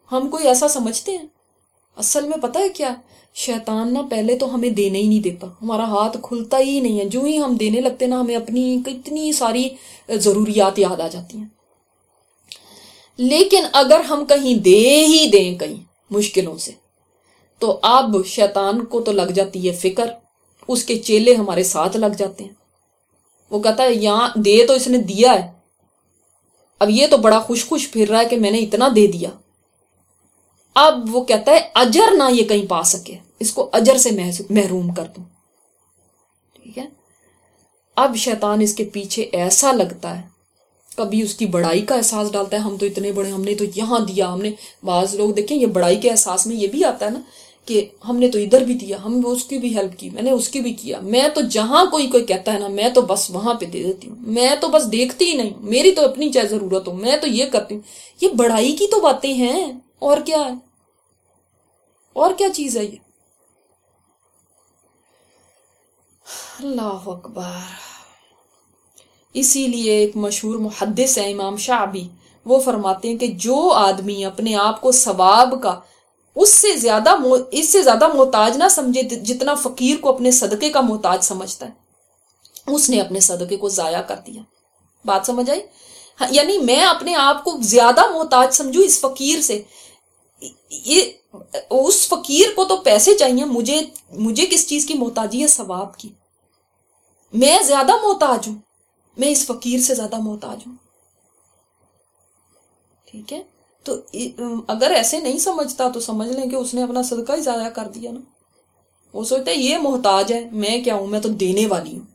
ہم کوئی ایسا سمجھتے ہیں؟ اصل میں پتہ ہے کیا، شیطان نا پہلے تو ہمیں دینے ہی نہیں دیتا، ہمارا ہاتھ کھلتا ہی نہیں ہے، جو ہی ہم دینے لگتے نا ہمیں اپنی کتنی ساری ضروریات یاد آ جاتی ہیں۔ لیکن اگر ہم کہیں دے ہی دیں کہیں مشکلوں سے، تو اب شیطان کو تو لگ جاتی ہے فکر، اس کے چیلے ہمارے ساتھ لگ جاتے ہیں، وہ کہتا ہے یہاں دے تو اس نے دیا ہے، اب یہ تو بڑا خوش خوش پھر رہا ہے کہ میں نے اتنا دے دیا، اب وہ کہتا ہے اجر نہ یہ کہیں پا سکے، اس کو اجر سے محروم کر دوں، ٹھیک ہے۔ اب شیطان اس کے پیچھے ایسا لگتا ہے، کبھی اس کی بڑائی کا احساس ڈالتا ہے، ہم تو اتنے بڑے، ہم نے تو یہاں دیا، ہم نے، بعض لوگ دیکھیں یہ بڑائی کے احساس میں یہ بھی آتا ہے نا کہ ہم نے تو ادھر بھی دیا، ہم اس کی بھی ہیلپ کی، میں نے اس کی بھی کیا، میں تو جہاں کوئی کہتا ہے نا میں تو بس وہاں پہ دے دیتی ہوں، میں تو بس دیکھتی ہی نہیں، میری تو اپنی چاہے ضرورت ہو، میں تو یہ کرتی ہوں۔ یہ بڑائی کی تو باتیں ہیں، اور کیا ہے، اور کیا چیز ہے یہ؟ اللہ اکبر۔ اسی لیے ایک مشہور محدث ہے امام شعبی، وہ فرماتے ہیں کہ جو آدمی اپنے آپ کو ثواب کا اس سے زیادہ محتاج نہ سمجھے جتنا فقیر کو اپنے صدقے کا محتاج سمجھتا ہے، اس نے اپنے صدقے کو ضائع کر دیا۔ بات سمجھ آئی؟ یعنی میں اپنے آپ کو زیادہ محتاج سمجھوں اس فقیر سے، اس فقیر کو تو پیسے چاہیے، مجھے کس چیز کی محتاجی ہے؟ ثواب کی۔ میں زیادہ محتاج ہوں، میں اس فقیر سے زیادہ محتاج ہوں، ٹھیک ہے۔ تو اگر ایسے نہیں سمجھتا تو سمجھ لیں کہ اس نے اپنا صدقہ ہی ضائع کر دیا نا۔ وہ سوچتا ہے یہ محتاج ہے، میں کیا ہوں، میں تو دینے والی ہوں۔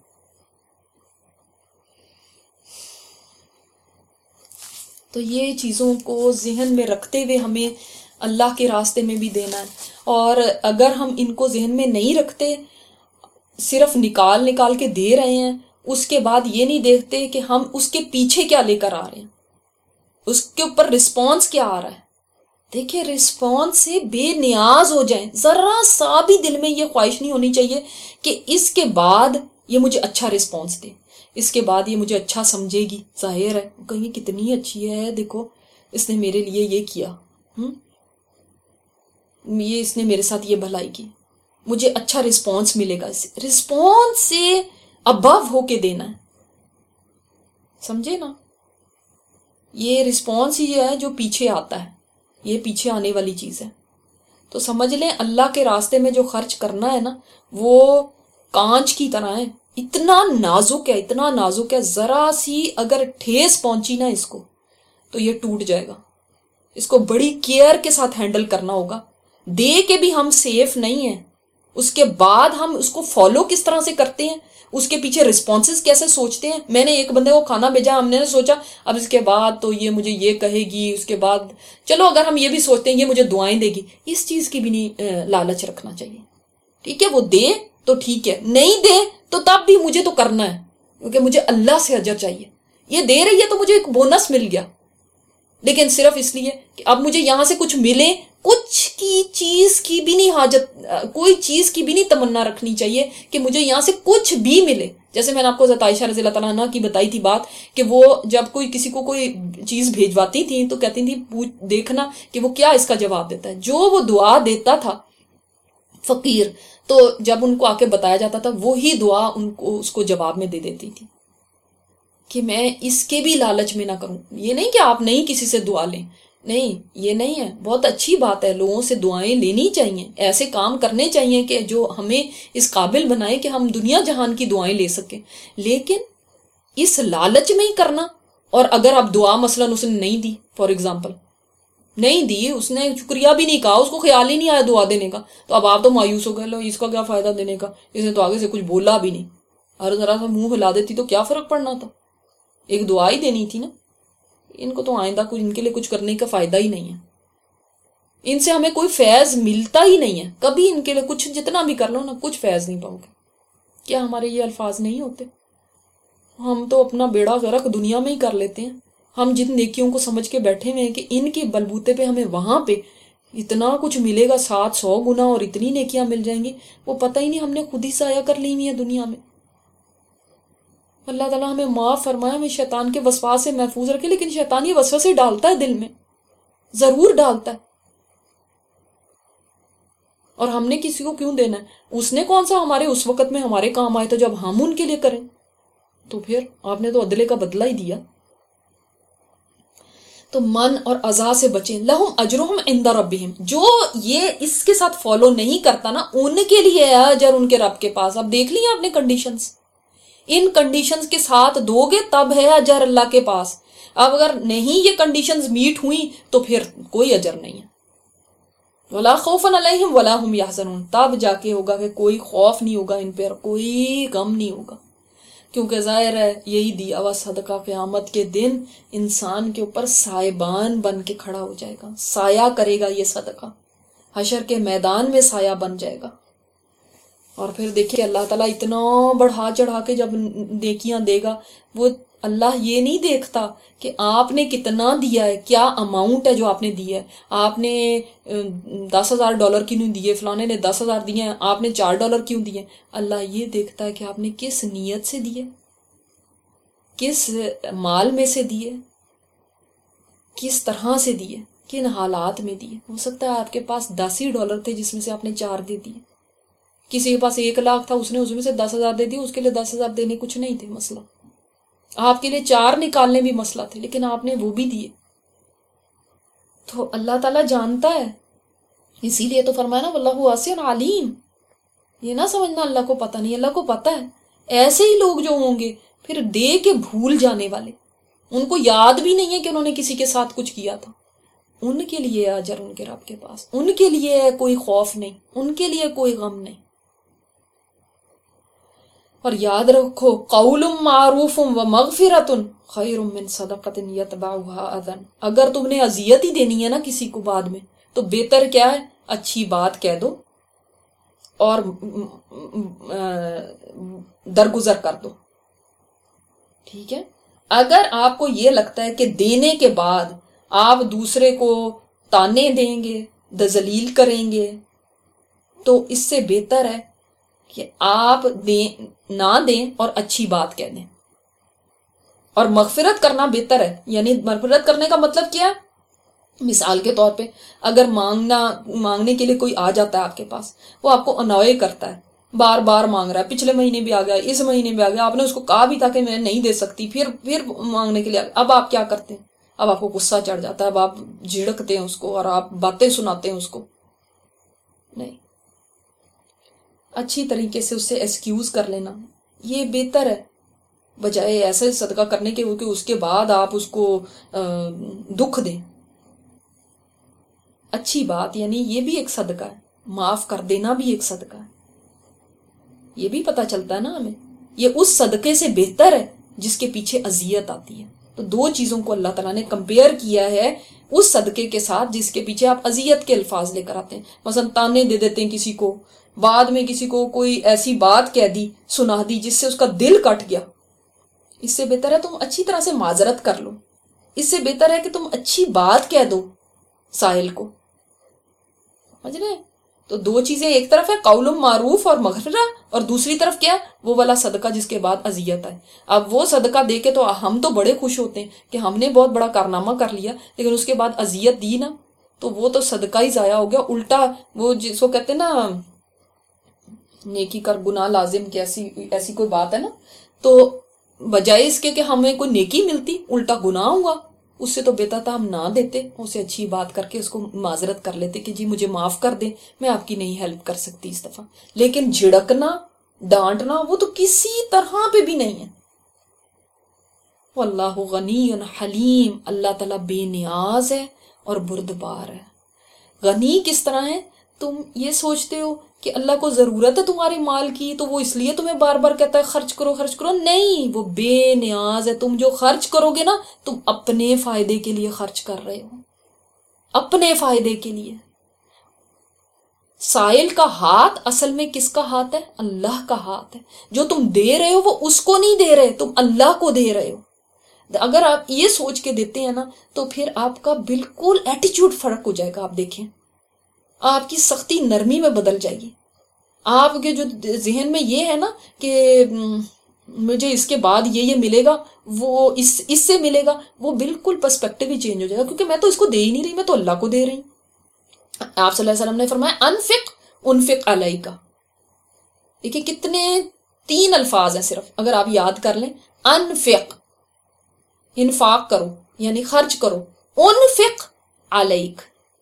تو یہ چیزوں کو ذہن میں رکھتے ہوئے ہمیں اللہ کے راستے میں بھی دینا ہے، اور اگر ہم ان کو ذہن میں نہیں رکھتے، صرف نکال کے دے رہے ہیں، اس کے بعد یہ نہیں دیکھتے کہ ہم اس کے پیچھے کیا لے کر آ رہے ہیں، اس کے اوپر رسپانس کیا آ رہا ہے۔ دیکھیں رسپانس سے بے نیاز ہو جائیں، ذرا سا بھی دل میں یہ خواہش نہیں ہونی چاہیے کہ اس کے بعد یہ مجھے اچھا رسپانس دے، اس کے بعد یہ مجھے اچھا سمجھے گی، ظاہر ہے کہیں کتنی اچھی ہے، دیکھو اس نے میرے لیے یہ کیا، یہ اس نے میرے ساتھ یہ بھلائی کی، مجھے اچھا رسپانس ملے گا۔ اس رسپانس سے ابو ہو کے دینا ہے، سمجھے نا؟ یہ رسپانس ہی ہے جو پیچھے آتا ہے، یہ پیچھے آنے والی چیز ہے۔ تو سمجھ لیں اللہ کے راستے میں جو خرچ کرنا ہے نا، وہ کانچ کی طرح ہے، اتنا نازک ہے، اتنا نازک ہے، ذرا سی اگر ٹھیس پہنچی نا اس کو تو یہ ٹوٹ جائے گا۔ اس کو بڑی کیئر کے ساتھ ہینڈل کرنا ہوگا۔ دے کے بھی ہم سیف نہیں ہیں، اس کے بعد ہم اس کو فالو کس طرح سے کرتے ہیں، اس کے پیچھے رسپانسز کیسے سوچتے ہیں۔ میں نے ایک بندے کو کھانا بھیجا، ہم نے سوچا اب اس کے بعد تو یہ مجھے یہ کہے گی، اس کے بعد چلو اگر ہم یہ بھی سوچتے ہیں یہ مجھے دعائیں دے گی، اس چیز کی بھی نہیں لالچ رکھنا چاہیے، ٹھیک ہے۔ وہ دے تو ٹھیک ہے، نہیں دے تو تب بھی مجھے تو کرنا ہے، کیونکہ مجھے اللہ سے اجر چاہیے۔ یہ دے رہی ہے تو مجھے ایک بونس مل گیا، لیکن صرف اس لیے کہ اب مجھے یہاں سے کچھ ملے، کچھ کی چیز کی بھی نہیں حاجت، کوئی چیز کی بھی نہیں تمنا رکھنی چاہیے کہ مجھے یہاں سے کچھ بھی ملے۔ جیسے میں نے آپ کو حضرت عائشہ رضی اللہ تعالیٰ عنہ کی بتائی تھی بات، کہ وہ جب کوئی کسی کو کوئی چیز بھیجواتی تھی تو کہتی تھی دیکھنا کہ وہ کیا اس کا جواب دیتا ہے۔ جو وہ دعا دیتا تھا فقیر، تو جب ان کو آ کے بتایا جاتا تھا وہی دعا ان کو اس کو جواب میں دے دیتی تھی، کہ میں اس کے بھی لالچ میں نہ کروں۔ یہ نہیں کہ آپ نہیں کسی سے دعا لیں، نہیں، یہ نہیں ہے، بہت اچھی بات ہے، لوگوں سے دعائیں لینی چاہیے، ایسے کام کرنے چاہیے کہ جو ہمیں اس قابل بنائے کہ ہم دنیا جہان کی دعائیں لے سکیں، لیکن اس لالچ میں ہی کرنا۔ اور اگر آپ دعا مثلاً اس نے نہیں دی، فار ایگزامپل نہیں دی، اس نے شکریہ بھی نہیں کہا، اس کو خیال ہی نہیں آیا دعا دینے کا، تو اب آپ تو مایوس ہو گئے، لو اس کا کیا فائدہ دینے کا، اس نے تو آگے سے کچھ بولا بھی نہیں، اور ذرا سا منہ ہلا دیتی تو کیا فرق پڑنا تھا، ایک دعا ہی دینی تھی نا۔ ان کو تو آئندہ کچھ ان کے لیے کچھ کرنے کا فائدہ ہی نہیں ہے، ان سے ہمیں کوئی فیض ملتا ہی نہیں ہے، کبھی ان کے لیے کچھ جتنا بھی کر لو نا کچھ فیض نہیں پاؤ گے۔ کیا ہمارے یہ الفاظ نہیں ہوتے؟ ہم تو اپنا بیڑا غرق دنیا میں ہی کر لیتے ہیں، ہم جن نیکیوں کو سمجھ کے بیٹھے ہوئے ہیں کہ ان کے بلبوتے پہ ہمیں وہاں پہ اتنا کچھ ملے گا، 700 گنا اور اتنی نیکیاں مل جائیں گی، وہ پتہ ہی نہیں ہم نے خود ہی ضائع کر لی ہوئی ہے دنیا میں۔ اللہ تعالیٰ ہمیں معاف فرمائے، ہمیں شیطان کے وسواس سے محفوظ رکھے، لیکن شیطان یہ وسوسے ڈالتا ہے دل میں، ضرور ڈالتا ہے، اور ہم نے کسی کو کیوں دینا ہے؟ اس نے کون سا ہمارے اس وقت میں ہمارے کام آئے تو جب ہم ان کے لیے کریں؟ تو پھر آپ نے تو عدلے کا بدلہ ہی دیا. تو من اور ازا سے بچیں. لہم اجرہم عند ربہم، جو یہ اس کے ساتھ فالو نہیں کرتا نا ان کے لیے ہے اجر ان کے رب کے پاس. اب دیکھ لیا آپ نے کنڈیشنز، ان کنڈیشنز کے ساتھ دو گے تب ہے اجر اللہ کے پاس. اب اگر نہیں یہ کنڈیشنز میٹ ہوئی تو پھر کوئی اجر نہیں ہے. ولا خوف علیہم ولا هم یحزنون، تب جا کے ہوگا کہ کوئی خوف نہیں ہوگا ان پر، کوئی غم نہیں ہوگا. کیونکہ ظاہر ہے یہی دیا ہوا صدقہ قیامت کے دن انسان کے اوپر سائبان بن کے کھڑا ہو جائے گا، سایہ کرے گا یہ صدقہ، حشر کے میدان میں سایہ بن جائے گا. اور پھر دیکھیں اللہ تعالیٰ اتنا بڑھا چڑھا کے جب نیکیاں دے گا، وہ اللہ یہ نہیں دیکھتا کہ آپ نے کتنا دیا ہے، کیا اماؤنٹ ہے جو آپ نے دیا ہے. آپ نے $10,000 کیوں نہیں دیے، فلانے نے 10,000 دیے ہیں، آپ نے $4 کیوں دیے. اللہ یہ دیکھتا ہے کہ آپ نے کس نیت سے دیے، کس مال میں سے دیے، کس طرح سے دیے، کن حالات میں دیے. ہو سکتا ہے آپ کے پاس $10 تھے جس میں سے آپ نے 4 دے دیے. کسی کے پاس 1,00,000 تھا، اس نے اس میں سے 10,000 دے دی، اس کے لیے 10,000 دینے کچھ نہیں تھے مسئلہ. آپ کے لیے 4 نکالنے بھی مسئلہ تھے، لیکن آپ نے وہ بھی دیے. تو اللہ تعالیٰ جانتا ہے، اسی لیے تو فرمایا نا واللہ واسع علیم. یہ نہ سمجھنا اللہ کو پتہ نہیں، اللہ کو پتہ ہے. ایسے ہی لوگ جو ہوں گے پھر دے کے بھول جانے والے، ان کو یاد بھی نہیں ہے کہ انہوں نے کسی کے ساتھ کچھ کیا تھا، ان کے لیے اجر ان کے رب کے پاس، ان کے لیے کوئی خوف نہیں، ان کے لیے کوئی غم نہیں. اور یاد رکھو قول معروف و مغفرۃ خیر من صدقۃ یتبعها اذى. اگر تم نے اذیت ہی دینی ہے نا کسی کو بعد میں تو بہتر کیا ہے، اچھی بات کہہ دو اور درگزر کر دو. ٹھیک ہے. اگر آپ کو یہ لگتا ہے کہ دینے کے بعد آپ دوسرے کو تانے دیں گے، ذلیل کریں گے، تو اس سے بہتر ہے کہ آپ نہ دیں اور اچھی بات کہہ دیں. اور مغفرت کرنا بہتر ہے. یعنی مغفرت کرنے کا مطلب کیا ہے؟ مثال کے طور پہ اگر مانگنے کے لیے کوئی آ جاتا ہے آپ کے پاس، وہ آپ کو انوائے کرتا ہے، بار بار مانگ رہا ہے، پچھلے مہینے بھی آ گیا، اس مہینے بھی آ گیا، آپ نے اس کو کہا بھی تھا کہ میں نہیں دے سکتی، پھر مانگنے کے لیے اب آپ کیا کرتے ہیں؟ اب آپ کو غصہ چڑھ جاتا ہے، اب آپ جھڑکتے ہیں اس کو اور آپ باتیں سناتے ہیں اس کو. نہیں، اچھی طریقے سے اس سے ایکسکیوز کر لینا یہ بہتر ہے، بجائے ایسے صدقہ کرنے کے کہ اس کے بعد آپ اس کو دکھ دیں. اچھی بات، یعنی یہ بھی ایک صدقہ ہے، معاف کر دینا بھی ایک صدقہ ہے. یہ بھی پتہ چلتا ہے نا ہمیں، یہ اس صدقے سے بہتر ہے جس کے پیچھے اذیت آتی ہے. تو دو چیزوں کو اللہ تعالیٰ نے کمپیئر کیا ہے اس صدقے کے ساتھ جس کے پیچھے آپ اذیت کے الفاظ لے کر آتے ہیں. مثلا تانے دے دیتے ہیں کسی کو، بعد میں کسی کو کوئی ایسی بات کہہ دی، سنا دی جس سے اس کا دل کٹ گیا. اس سے بہتر ہے تم اچھی طرح سے معذرت کر لو، اس سے بہتر ہے کہ تم اچھی بات کہہ دو سائل کو. سمجھ رہے ہیں؟ تو دو چیزیں، ایک طرف ہے قول معروف اور مغفرہ، اور دوسری طرف کیا، وہ والا صدقہ جس کے بعد اذیت ہے. اب وہ صدقہ دے کے تو ہم تو بڑے خوش ہوتے ہیں کہ ہم نے بہت بڑا کارنامہ کر لیا، لیکن اس کے بعد اذیت دی نا تو وہ تو صدقہ ہی ضائع ہو گیا. الٹا وہ جس کو کہتے ہیں نا نیکی کر گناہ لازم کی ایسی کوئی بات ہے نا، تو بجائے اس کے کہ ہمیں کوئی نیکی ملتی الٹا گناہ ہوا. اس سے تو بہتر تھا ہم نہ دیتے، اسے اچھی بات کر کے اس کو معذرت کر لیتے کہ جی مجھے معاف کر دیں، میں آپ کی نہیں ہیلپ کر سکتی اس دفعہ. لیکن جھڑکنا، ڈانٹنا وہ تو کسی طرح پہ بھی نہیں ہے. واللہ غنی حلیم، اللہ تعالیٰ بے نیاز ہے اور بردبار ہے. غنی کس طرح ہے؟ تم یہ سوچتے ہو کہ اللہ کو ضرورت ہے تمہارے مال کی تو وہ اس لیے تمہیں بار بار کہتا ہے خرچ کرو خرچ کرو. نہیں، وہ بے نیاز ہے. تم جو خرچ کرو گے نا تم اپنے فائدے کے لیے خرچ کر رہے ہو، اپنے فائدے کے لیے. سائل کا ہاتھ اصل میں کس کا ہاتھ ہے؟ اللہ کا ہاتھ ہے. جو تم دے رہے ہو وہ اس کو نہیں دے رہے، تم اللہ کو دے رہے ہو. اگر آپ یہ سوچ کے دیتے ہیں نا تو پھر آپ کا بالکل ایٹیچیوڈ فرق ہو جائے گا. آپ دیکھیں آپ کی سختی نرمی میں بدل جائے گی. آپ کے جو ذہن میں یہ ہے نا کہ مجھے اس کے بعد یہ ملے گا، وہ اس سے ملے گا، وہ بالکل پرسپیکٹیو ہی چینج ہو جائے گا، کیونکہ میں تو اس کو دے ہی نہیں رہی، میں تو اللہ کو دے رہی ہوں. آپ صلی اللہ علیہ وسلم نے فرمایا انفق انفق علیک. دیکھیں کتنے 3 الفاظ ہیں صرف، اگر آپ یاد کر لیں. انفق، انفاق کرو یعنی خرچ کرو. انفق علیک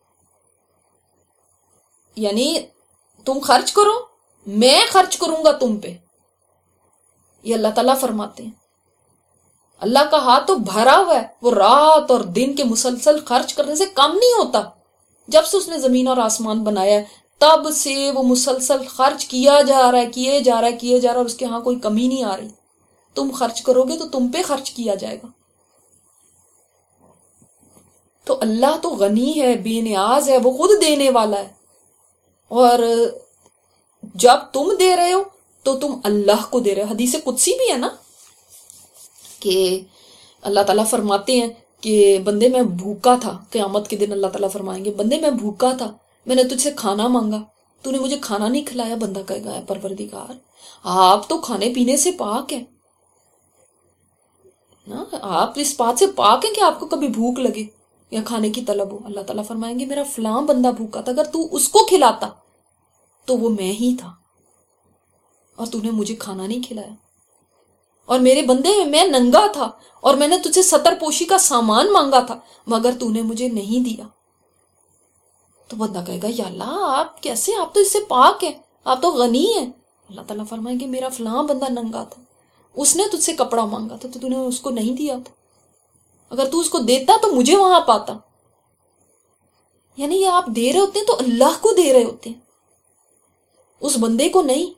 یعنی تم خرچ کرو، میں خرچ کروں گا تم پہ. یہ اللہ تعالیٰ فرماتے ہیں. اللہ کا ہاتھ تو بھرا ہوا ہے، وہ رات اور دن کے مسلسل خرچ کرنے سے کم نہیں ہوتا. جب سے اس نے زمین اور آسمان بنایا ہے تب سے وہ مسلسل خرچ کیا جا رہا ہے، کیے جا رہا ہے اور اس کے ہاں کوئی کمی نہیں آ رہی. تم خرچ کرو گے تو تم پہ خرچ کیا جائے گا. تو اللہ تو غنی ہے، بے نیاز ہے، وہ خود دینے والا ہے. اور جب تم دے رہے ہو تو تم اللہ کو دے رہے ہو. حدیث قدسی بھی ہے نا کہ اللہ تعالیٰ فرماتے ہیں کہ بندے میں بھوکا تھا. قیامت کے دن اللہ تعالیٰ فرمائیں گے بندے میں بھوکا تھا، میں نے تجھ سے کھانا مانگا، تو نے مجھے کھانا نہیں کھلایا. بندہ کہے گا پروردگار آپ تو کھانے پینے سے پاک ہیں، آپ اس بات سے پاک ہیں کہ آپ کو کبھی بھوک لگے یا کھانے کی طلب ہو. اللہ تعالیٰ فرمائیں گے میرا فلاں بندہ بھوکا تھا، اگر تو اس کو کھلاتا تو وہ میں ہی تھا اور تو نے مجھے کھانا نہیں کھلایا. اور میرے بندے میں ننگا تھا اور میں نے تجھ سے ستر پوشی کا سامان مانگا تھا مگر تو نے مجھے نہیں دیا. تو بندہ کہے گا یا اللہ آپ کیسے، آپ تو اس سے پاک ہیں، آپ تو غنی ہیں. اللہ تعالیٰ فرمائیں گے میرا فلاں بندہ ننگا تھا، اس نے تجھ سے کپڑا مانگا تھا تو نے اس کو نہیں دیا تھا، اگر تو اس کو دیتا تو مجھے وہاں پاتا. یعنی یہ آپ دے رہے ہوتے ہیں تو اللہ کو دے رہے ہوتے ہیں، اس بندے کو نہیں.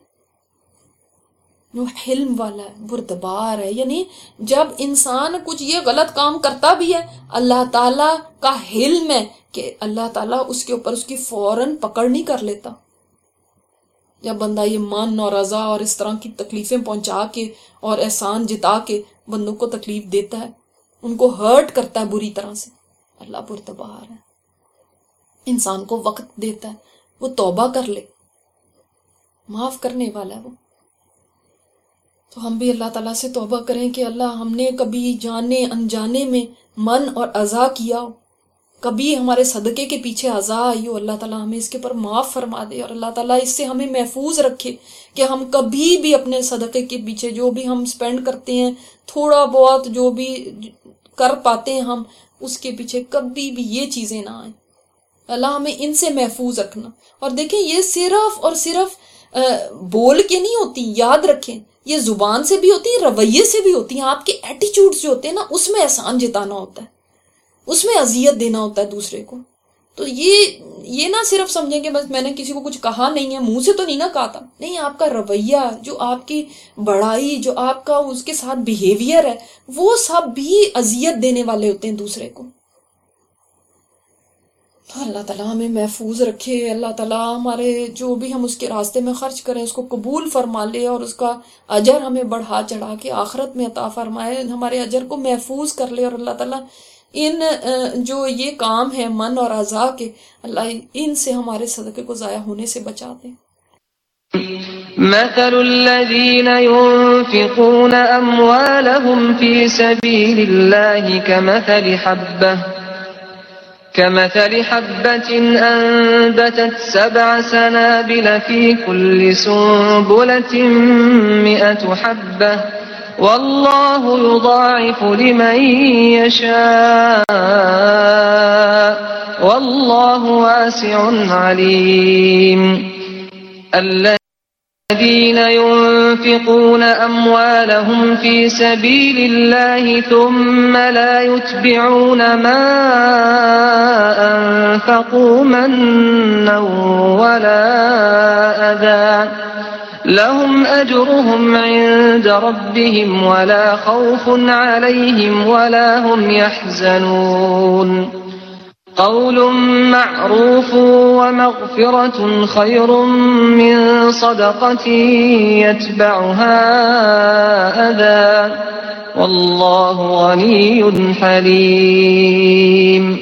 جو حلم والا ہے، بردبار ہے. یعنی جب انسان کچھ یہ غلط کام کرتا بھی ہے اللہ تعالیٰ کا حلم ہے کہ اللہ تعالیٰ اس کے اوپر اس کی فوراً پکڑ نہیں کر لیتا. جب بندہ یہ من اور رضا اور اس طرح کی تکلیفیں پہنچا کے اور احسان جتا کے بندوں کو تکلیف دیتا ہے، ان کو ہرٹ کرتا ہے بری طرح سے، اللہ بردبار ہے. انسان کو وقت دیتا ہے وہ توبہ کر لے، معاف کرنے والا ہے وہ. تو ہم بھی اللہ تعالیٰ سے توبہ کریں کہ اللہ ہم نے کبھی جانے انجانے میں من اور اذا کیا ہو، کبھی ہمارے صدقے کے پیچھے اذا آئی ہو، اللہ تعالیٰ ہمیں اس کے پر معاف فرما دے اور اللہ تعالیٰ اس سے ہمیں محفوظ رکھے کہ ہم کبھی بھی اپنے صدقے کے پیچھے جو بھی ہم سپینڈ کرتے ہیں، تھوڑا بہت جو بھی کر پاتے ہیں ہم، اس کے پیچھے کبھی بھی یہ چیزیں نہ آئیں. اللہ ہمیں ان سے محفوظ رکھنا. اور دیکھیں یہ صرف اور صرف بول کے نہیں ہوتی، یاد رکھیں یہ زبان سے بھی ہوتی ہے، رویے سے بھی ہوتی ہیں. آپ کے ایٹیچیوڈ جو ہوتے ہیں نا اس میں احسان جتانا ہوتا ہے، اس میں اذیت دینا ہوتا ہے دوسرے کو. تو یہ نہ صرف سمجھیں کہ بس میں نے کسی کو کچھ کہا نہیں ہے، منہ سے تو نہیں نہ کہا تھا، نہیں، آپ کا رویہ، جو آپ کی بڑائی، جو آپ کا اس کے ساتھ بیہیویئر ہے، وہ سب بھی اذیت دینے والے ہوتے ہیں دوسرے کو. تو اللہ تعالیٰ ہمیں محفوظ رکھے. اللہ تعالیٰ ہمارے جو بھی ہم اس کے راستے میں خرچ کریں اس کو قبول فرما لے اور اس کا اجر ہمیں بڑھا چڑھا کے آخرت میں عطا فرمائے، ہمارے اجر کو محفوظ کر لے. اور اللہ تعالیٰ ان جو یہ کام ہے من اور اعضاء کے، اللہ ان سے ہمارے صدقے کو ضائع ہونے سے بچا دے. مثل الذين ينفقون أموالهم في سبيل الله كمثل حبة أنبتت 7 سنابل في كل سنبلة 100 حبة والله يضاعف لمن يشاء والله واسع عليم. الذين ينفقون أموالهم في سبيل الله ثم لا يتبعون ما أنفقوا منا ولا أذى لهم أجرهم عند ربهم ولا خوف عليهم ولا هم يحزنون. قول معروف ومغفرة خير من صدقة يتبعها أذى والله غني حليم.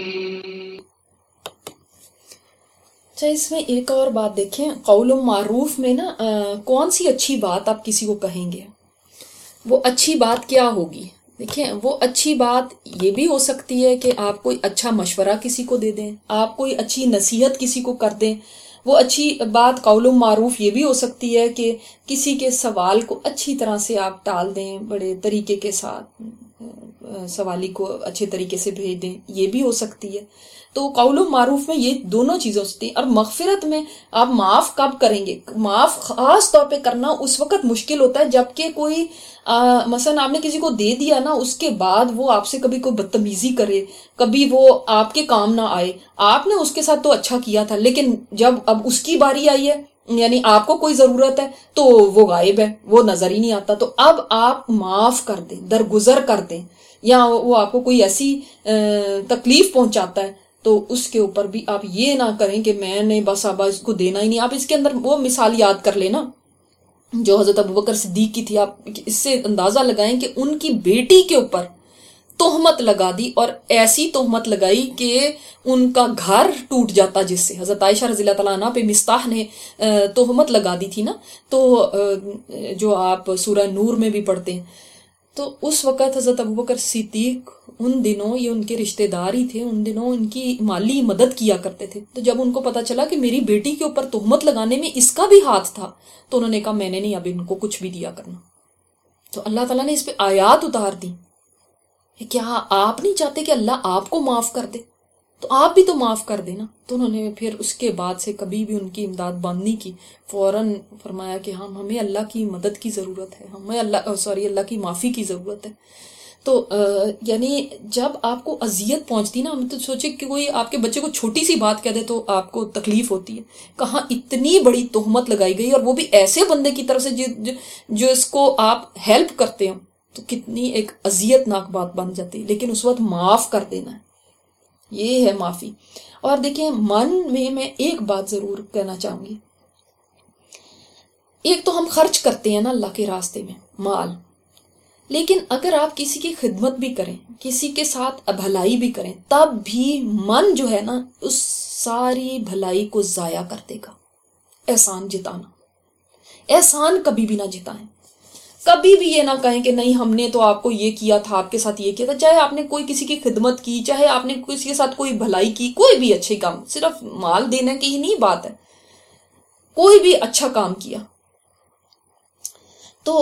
اچھا، اس میں ایک اور بات دیکھیں، قول معروف میں نا کون سی اچھی بات آپ کسی کو کہیں گے، وہ اچھی بات کیا ہوگی؟ دیکھیں وہ اچھی بات یہ بھی ہو سکتی ہے کہ آپ کوئی اچھا مشورہ کسی کو دے دیں، آپ کوئی اچھی نصیحت کسی کو کر دیں، وہ اچھی بات قول معروف یہ بھی ہو سکتی ہے کہ کسی کے سوال کو اچھی طرح سے آپ ٹال دیں، بڑے طریقے کے ساتھ سوالی کو اچھے طریقے سے بھیج دیں، یہ بھی ہو سکتی ہے. تو قول معروف میں یہ دونوں چیزیں ہو سکتی ہیں. اور مغفرت میں آپ معاف کب کریں گے؟ معاف خاص طور پہ کرنا اس وقت مشکل ہوتا ہے جب کہ کوئی مثلا آپ نے کسی کو دے دیا نا، اس کے بعد وہ آپ سے کبھی کوئی بدتمیزی کرے، کبھی وہ آپ کے کام نہ آئے. آپ نے اس کے ساتھ تو اچھا کیا تھا، لیکن جب اب اس کی باری آئی ہے، یعنی آپ کو کوئی ضرورت ہے، تو وہ غائب ہے، وہ نظر ہی نہیں آتا. تو اب آپ معاف کر دیں، درگزر کر دیں. یا وہ آپ کو کوئی ایسی تکلیف پہنچاتا ہے تو اس کے اوپر بھی آپ یہ نہ کریں کہ میں نے بس اب اس کو دینا ہی نہیں. آپ اس کے اندر وہ مثال یاد کر لینا جو حضرت ابوبکر صدیق کی تھی. آپ اس سے اندازہ لگائیں کہ ان کی بیٹی کے اوپر تہمت لگا دی، اور ایسی تہمت لگائی کہ ان کا گھر ٹوٹ جاتا، جس سے حضرت عائشہ رضی اللہ تعالیٰ عنہ پہ مستاح نے تہمت لگا دی تھی نا. تو جو آپ سورہ نور میں بھی پڑھتے ہیں، تو اس وقت حضرت ابوبکر صدیق ان دنوں یہ ان کے رشتہ دار ہی تھے، ان دنوں ان کی مالی مدد کیا کرتے تھے. تو جب ان کو پتا چلا کہ میری بیٹی کے اوپر تہمت لگانے میں اس کا بھی ہاتھ تھا، تو انہوں نے کہا میں نے نہیں اب ان کو کچھ بھی دیا کرنا. تو اللہ تعالیٰ نے اس پہ آیات اتار دی. کیا آپ نہیں چاہتے کہ اللہ آپ کو معاف کر دے؟ تو آپ بھی تو معاف کر دینا. تو انہوں نے پھر اس کے بعد سے کبھی بھی ان کی امداد بند نہیں کی. فوراً فرمایا کہ ہمیں اللہ کی مدد کی ضرورت ہے، ہمیں اللہ کی معافی کی ضرورت ہے. تو یعنی جب آپ کو اذیت پہنچتی نا، ہم تو سوچے کہ کوئی آپ کے بچے کو چھوٹی سی بات کہہ دے تو آپ کو تکلیف ہوتی ہے. کہاں اتنی بڑی تہمت لگائی گئی، اور وہ بھی ایسے بندے کی طرف سے جو اس کو آپ ہیلپ کرتے ہو، تو کتنی ایک اذیت ناک بات بن جاتی. لیکن اس وقت معاف کر دینا ہے، یہ ہے معافی. اور دیکھیں من میں ایک بات ضرور کہنا چاہوں گی. ایک تو ہم خرچ کرتے ہیں نا اللہ کے راستے میں مال، لیکن اگر آپ کسی کی خدمت بھی کریں، کسی کے ساتھ بھلائی بھی کریں، تب بھی من جو ہے نا اس ساری بھلائی کو ضائع کر دے گا. احسان جتانا، احسان کبھی بھی نہ جتائیں. کبھی بھی یہ نہ کہیں کہ نہیں ہم نے تو آپ کو یہ کیا تھا، آپ کے ساتھ یہ کیا تھا. چاہے آپ نے کوئی کسی کی خدمت کی، چاہے آپ نے کسی کے ساتھ کوئی بھلائی کی، کوئی بھی اچھے کام، صرف مال دینے کی ہی نہیں بات ہے، کوئی بھی اچھا کام کیا. تو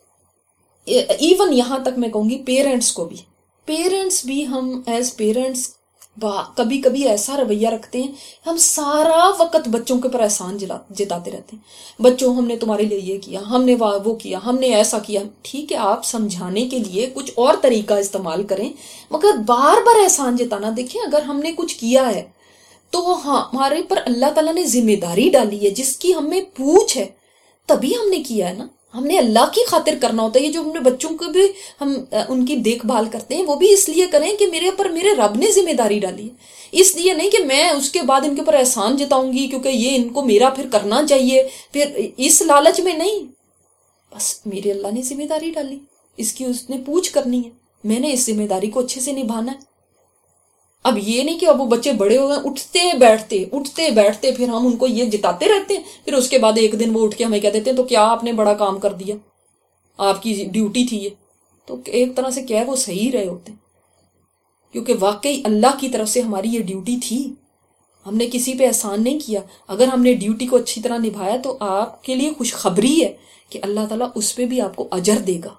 ایون یہاں تک میں کہوں گی پیرنٹس بھی ہم ایز پیرنٹس کبھی کبھی ایسا رویہ رکھتے ہیں، ہم سارا وقت بچوں کے اوپر احسان جتاتے رہتے ہیں. بچوں ہم نے تمہارے لیے یہ کیا، ہم نے وہ کیا، ہم نے ایسا کیا. ٹھیک ہے، آپ سمجھانے کے لیے کچھ اور طریقہ استعمال کریں، مگر بار بار احسان جتانا. دیکھیں اگر ہم نے کچھ کیا ہے تو ہمارے پر اللہ تعالیٰ نے ذمہ داری ڈالی ہے جس کی ہمیں پوچھ ہے، تبھی ہم نے کیا ہے نا. ہم نے اللہ کی خاطر کرنا ہوتا ہے. یہ جو ہم نے بچوں کو بھی ہم ان کی دیکھ بھال کرتے ہیں، وہ بھی اس لیے کریں کہ میرے اوپر میرے رب نے ذمہ داری ڈالی ہے. اس لیے نہیں کہ میں اس کے بعد ان کے اوپر احسان جتاؤں گی کیونکہ یہ ان کو میرا پھر کرنا چاہیے، پھر اس لالچ میں نہیں. بس میرے اللہ نے ذمہ داری ڈالی، اس کی اس نے پوچھ کرنی ہے، میں نے اس ذمہ داری کو اچھے سے نبھانا ہے. اب یہ نہیں کہ اب وہ بچے بڑے ہو گئے، اٹھتے بیٹھتے پھر ہم ان کو یہ جتاتے رہتے ہیں، پھر اس کے بعد ایک دن وہ اٹھ کے ہمیں کہہ دیتے ہیں تو کیا آپ نے بڑا کام کر دیا، آپ کی ڈیوٹی تھی یہ. تو ایک طرح سے کیا ہے وہ صحیح رہے ہوتے ہیں، کیونکہ واقعی اللہ کی طرف سے ہماری یہ ڈیوٹی تھی. ہم نے کسی پہ احسان نہیں کیا. اگر ہم نے ڈیوٹی کو اچھی طرح نبھایا تو آپ کے لیے خوشخبری ہے کہ اللہ تعالیٰ اس پہ بھی آپ کو اجر دے گا.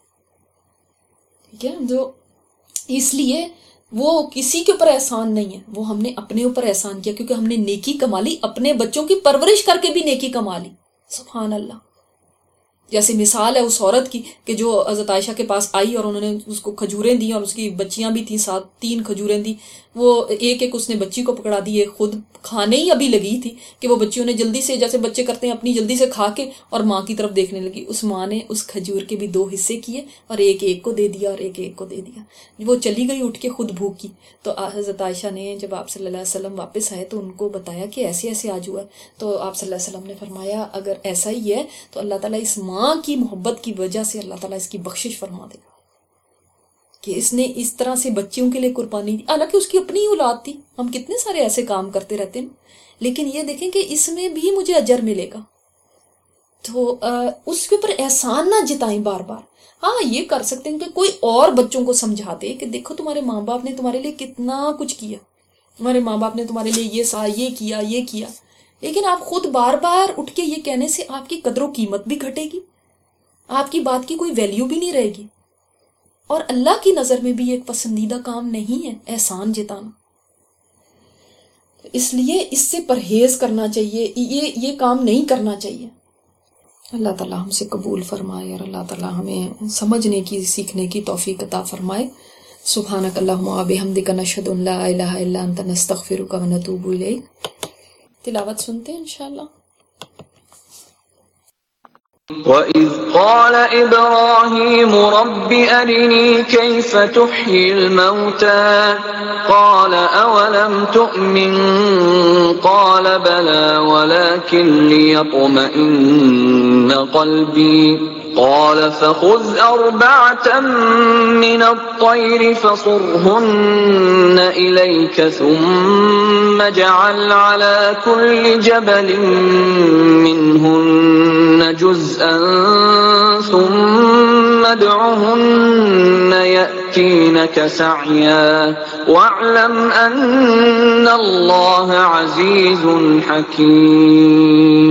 ٹھیک ہے، جو اس لیے وہ کسی کے اوپر احسان نہیں ہے، وہ ہم نے اپنے اوپر احسان کیا، کیونکہ ہم نے نیکی کما لی، اپنے بچوں کی پرورش کر کے بھی نیکی کما لی. سبحان اللہ. جیسے مثال ہے اس عورت کی کہ جو حضرت عائشہ کے پاس آئی اور انہوں نے اس کو کھجوریں دی، اور اس کی بچیاں بھی تھیں ساتھ، 3 کھجوریں دی. وہ ایک اس نے بچی کو پکڑا دی، خود کھانے ہی ابھی لگی تھی کہ وہ بچیوں نے جلدی سے، جیسے بچے کرتے ہیں، اپنی جلدی سے کھا کے اور ماں کی طرف دیکھنے لگی. اس ماں نے اس کھجور کے بھی 2 حصے کیے اور ایک کو دے دیا اور ایک کو دے دیا. وہ چلی گئی اٹھ کے، خود بھوکی. تو حضرت عائشہ نے جب آپ صلی اللہ علیہ وسلم واپس آئے تو ان کو بتایا کہ ایسے ایسے آج ہوا. تو آپ صلی اللہ علیہ وسلم نے فرمایا اگر ایسا ہی ہے تو اللہ تعالیٰ اس ماں کی محبت کی وجہ سے اللہ تعالیٰ اس کی بخشش فرما دے گا کہ اس نے اس طرح سے بچیوں کے لیے قربانی دی. حالانکہ اس کی اپنی اولاد تھی. ہم کتنے سارے ایسے کام کرتے رہتے ہیں، لیکن یہ دیکھیں کہ اس میں بھی مجھے اجر ملے گا. تو اس کے اوپر احسان نہ جتائیں بار بار. ہاں یہ کر سکتے ہیں کہ کوئی اور بچوں کو سمجھا دے کہ دیکھو تمہارے ماں باپ نے تمہارے لیے کتنا کچھ کیا، تمہارے ماں باپ نے تمہارے لیے یہ کیا. لیکن آپ خود بار بار اٹھ کے یہ کہنے سے آپ کی قدر و قیمت بھی گھٹے گی، آپ کی بات کی کوئی ویلیو بھی نہیں رہے گی، اور اللہ کی نظر میں بھی ایک پسندیدہ کام نہیں ہے احسان جتانا۔ اس لیے اس سے پرہیز کرنا چاہیے، یہ کام نہیں کرنا چاہیے۔ اللہ تعالیٰ ہم سے قبول فرمائے اور اللہ تعالیٰ ہمیں سمجھنے کی، سیکھنے کی توفیق عطا فرمائے۔ سبحانک اللہم و بحمدک نشہد ان لا الہ الا انت نستغفرک و نتوب الیک۔ تلاوت سنتے ہیں انشاءاللہ۔ وَإِذْ قَالَ إِبْرَاهِيمُ رَبِّ أَرِنِي كَيْفَ تُحْيِي الْمَوْتَىٰ قَالَ أَوَلَمْ تُؤْمِن قَالَ بَلَىٰ وَلَٰكِن لِّيَطْمَئِنَّ قَلْبِي قَالَ فَخُذْ أَرْبَعَةً مِّنَ الطَّيْرِ فَصُرْهُنَّ إِلَيْكَ ثُمَّ اجْعَلْ عَلَىٰ كُلِّ جَبَلٍ مِّنْهُنَّ جُزْءًا ثُمَّ ادْعُهُنَّ يَأْتِينَكَ سَعْيًا وَاعْلَمْ أَنَّ اللَّهَ عَزِيزٌ حَكِيمٌ۔